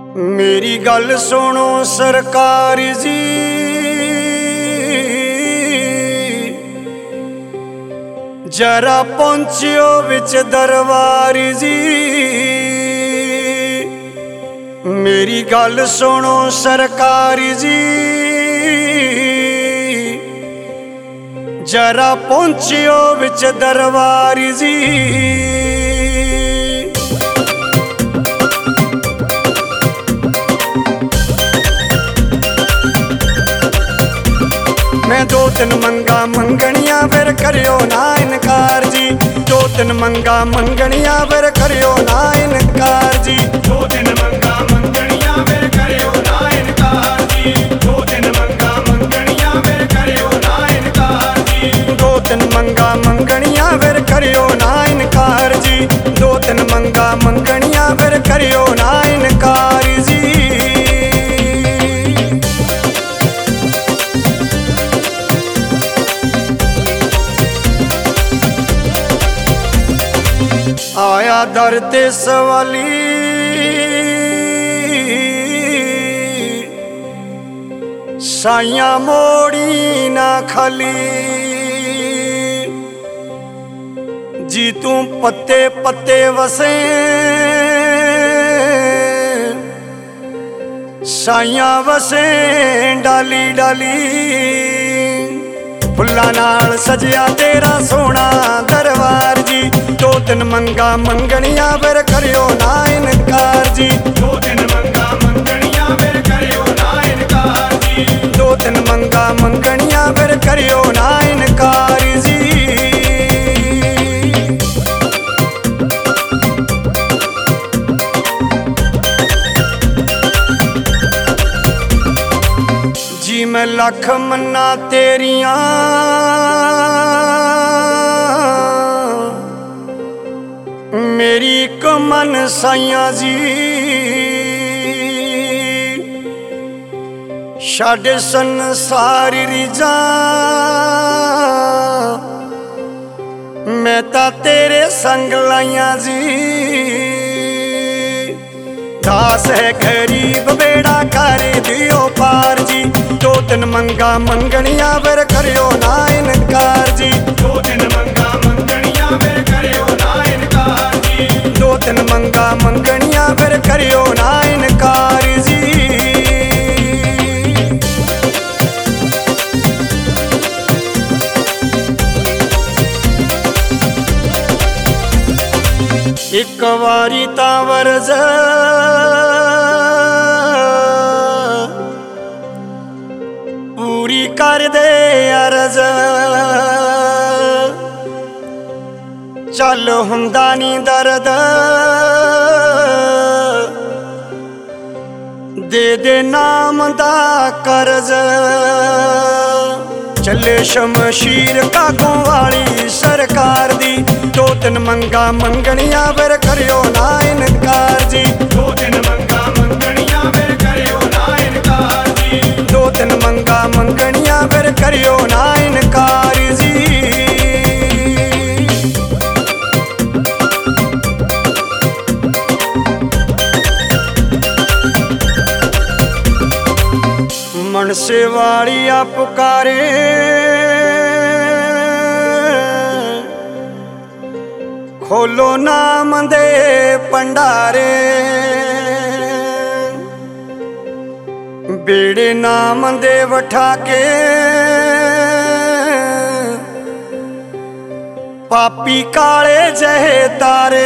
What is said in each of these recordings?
मेरी गल सुनो सरकार जी, जरा पहुंचियो विच दरबार जी। मेरी गल सुनो सरकार जी, जरा पहुंचियो विच दरबार जी। मैं दो तीन मंगा मंगनिया फिर करियो ना इनकार जी। दो तीन मंगा मंगनिया फिर करियो ना इनकार जी। दो तीन मंगा मंगनिया फिर करियो ना इनकार जी। दो तीन मंगा मंगनिया फिर करियो ना इनकार जी। दो तीन मंगा मंगनिया फिर करियो ना इनकार जी। दो तीन मंगा मंगनिया फिर करियो ना इनकार जी। आया दर ते सवाली, साइया मोड़ी ना खाली जी। तू पत्ते पत्ते वसे साइया वसे डाली डाली। फुल्लां नाल सजिया तेरा सोना दरबार जी। दो तीन मंगा मंगनिया फिर करियो ना इनकार जी। दो तीन मंगा मंगनिया फिर करियो ना इनकार जी। दो तीन मंगा मंगनिया फिर करियो ना इनकार जी। जी मैं लख मन्ना तेरिया, मेरी एक मन साइया जी। छड्ड संसार रिजा, मैं तां तेरे संग लाइया जी। दास है गरीब बेड़ा कर दियो पार जी। दो तीन मंगा मंगनिया फिर करियो ना इनकार जी। दो तीन मंगा मंगनिया फिर करियो ना इनकार जी। दो तीन मंगा मंगनिया फिर करियो ना इनकार जी। एक वारी तां वरज पूरी कर दे अरज। चल हुंदा नी दर्द दे दे नाम दा करज। चले शमशीर कागों वाली सरकार दी। दो तीन मंगा मंगनिया फिर करियो ना इनकार जी। दो तीन मंगा मंगनिया फिर करियो ना इनकार जी। दो तीन मंगा मंगनिया फिर करियो ना इनकार जी। मनसे वालिया पुकारे, खोलो नाम दे भंडारे। बेड़े नाम दे वठा के, पापी काले जहे तारे।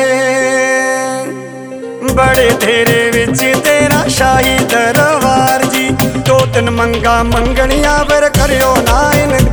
बड़े धेरे विच तेरा शाही दरबार जी। दो तीन मंगा मंगनिया फिर करियो ना इनकार।